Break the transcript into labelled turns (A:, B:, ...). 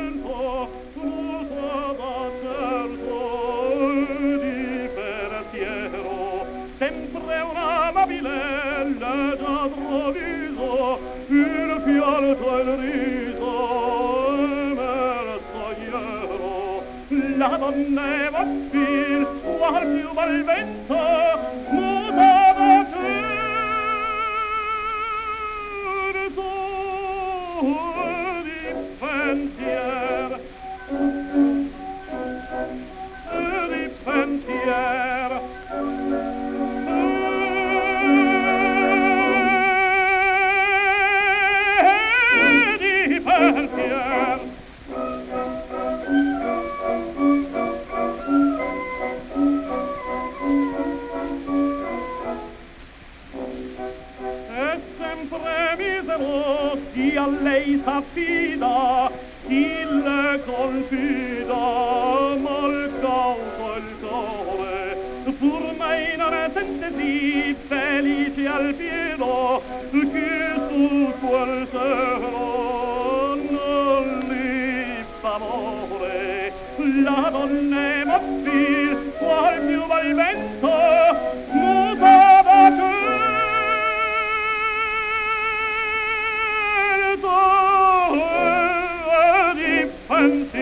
A: vento, musa da certo di pensiero, sempre una nobile leggiadro viso, il fialto e il riso, mersagliero, la donna e vampir, qual più bel vento, musa da certo di pensier, di pensier. Chi a lei s'affida, chi le confida, mal causa il sole, pur mai non è sente sì felice al pieno, che su quel cielo non li fa amore. La donna è mobile, qual più va il vento, muta da te. Di pensier.